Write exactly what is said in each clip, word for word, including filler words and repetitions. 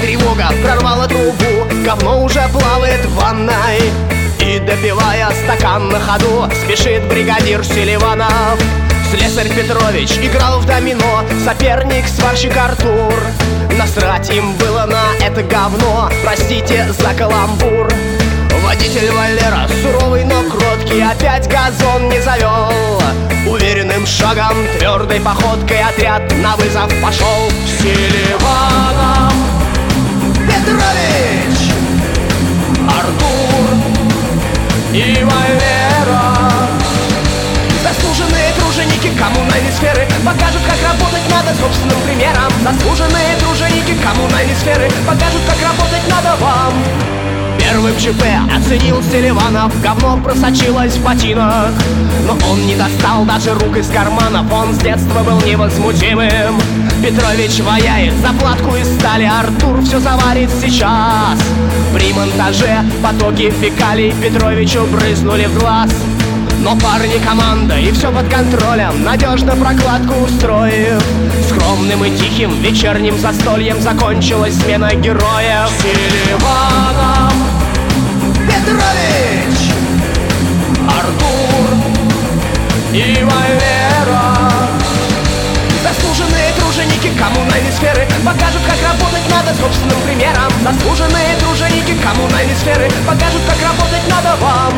тревога прорвала трубу, говно уже плавает в ванной, и, допивая стакан на ходу, спешит бригадир Селиванов. Слесарь Петрович играл в домино, соперник сварщик Артур. Насрать им было на это говно, простите за каламбур. Водитель Валера, суровый, но кроткий, опять газон не завел. Уверенным шагом, твердой походкой отряд на вызов пошел. Селиванов, Петрович, Артур и Валера. Заслуженные труженики коммунальной сферы покажут, как работать надо собственным примером. Заслуженные труженики коммунальной сферы покажут, как работать надо вам. Первым ЧП оценил Селиванов, говно просочилось в ботинок, но он не достал даже рук из карманов, он с детства был невозмутимым. Петрович ваяет заплатку из стали, Артур все заварит сейчас. При монтаже потоки фекалий Петровичу брызнули в глаз. Но парни команда, и все под контролем, надежно прокладку устроив. Скромным и тихим вечерним застольем закончилась смена героев. Селиванов, Петрович, Артур и Валера. Заслуженные труженики коммунальной сферы покажут, как работать надо собственным примером. Заслуженные труженики коммунальной сферы покажут, как работать надо вам.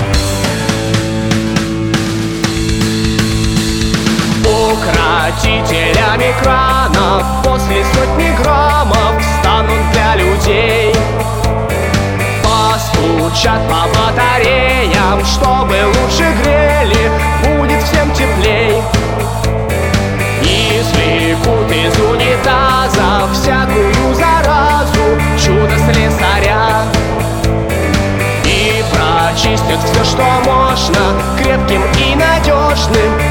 Укротителями кранов после сотни граммов станут для людей. Постучат по батареям, чтобы лучше грели, будет всем теплей. Извлекут из унитаза всякую заразу, чудо слесаря, и прочистят все, что можно, крепким и надежным